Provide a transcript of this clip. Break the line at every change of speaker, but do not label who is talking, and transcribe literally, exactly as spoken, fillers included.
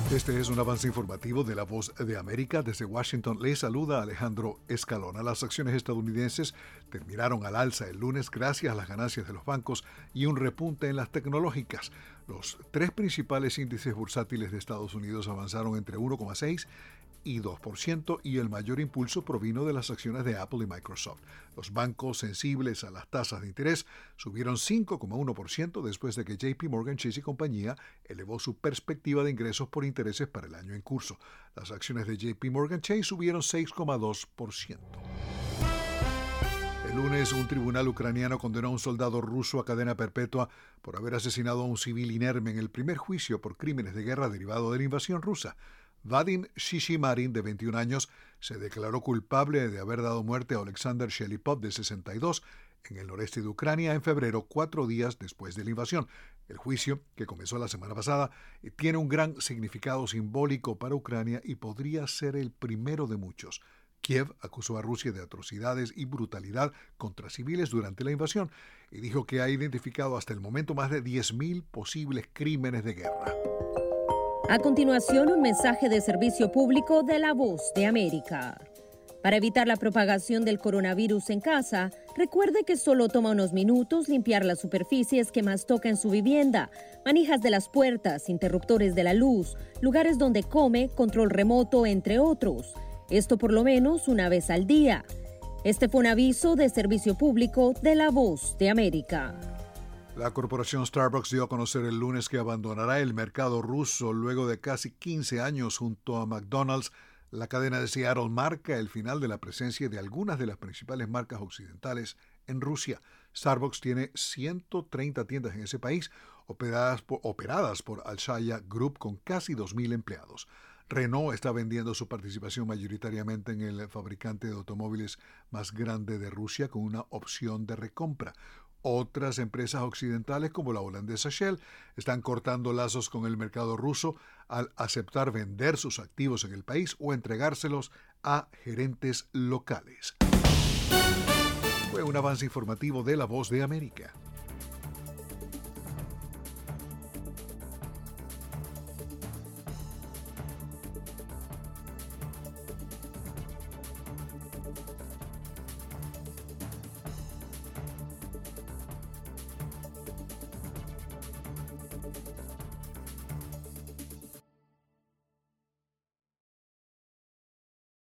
Este es un avance informativo de La Voz de América. Desde Washington le saluda Alejandro Escalona. Las acciones estadounidenses terminaron al alza el lunes gracias a las ganancias de los bancos y un repunte en las tecnológicas. Los tres principales índices bursátiles de Estados Unidos avanzaron entre uno coma seis y dos por ciento y el mayor impulso provino de las acciones de Apple y Microsoft. Los bancos sensibles a las tasas de interés subieron cinco coma uno por ciento después de que J P Morgan Chase y compañía elevó su perspectiva de ingresos por intereses para el año en curso. Las acciones de J P Morgan Chase subieron seis coma dos por ciento. El lunes, un tribunal ucraniano condenó a un soldado ruso a cadena perpetua por haber asesinado a un civil inerme en el primer juicio por crímenes de guerra derivado de la invasión rusa. Vadim Shishimarin, de veintiún años, se declaró culpable de haber dado muerte a Alexander Shelipov, de sesenta y dos, en el noreste de Ucrania en febrero, cuatro días después de la invasión. El juicio, que comenzó la semana pasada, tiene un gran significado simbólico para Ucrania y podría ser el primero de muchos. Kiev acusó a Rusia de atrocidades y brutalidad contra civiles durante la invasión y dijo que ha identificado hasta el momento más de diez mil posibles crímenes de guerra.
A continuación, un mensaje de servicio público de La Voz de América. Para evitar la propagación del coronavirus en casa, recuerde que solo toma unos minutos limpiar las superficies que más toca en su vivienda, manijas de las puertas, interruptores de la luz, lugares donde come, control remoto, entre otros. Esto por lo menos una vez al día. Este fue un aviso de servicio público de La Voz de América.
La corporación Starbucks dio a conocer el lunes que abandonará el mercado ruso luego de casi quince años junto a McDonald's. La cadena de Seattle marca el final de la presencia de algunas de las principales marcas occidentales en Rusia. Starbucks tiene ciento treinta tiendas en ese país, operadas por, operadas por Alshaya Group con casi dos mil empleados. Renault está vendiendo su participación mayoritariamente en el fabricante de automóviles más grande de Rusia con una opción de recompra. Otras empresas occidentales, como la holandesa Shell, están cortando lazos con el mercado ruso al aceptar vender sus activos en el país o entregárselos a gerentes locales. Fue un avance informativo de La Voz de América.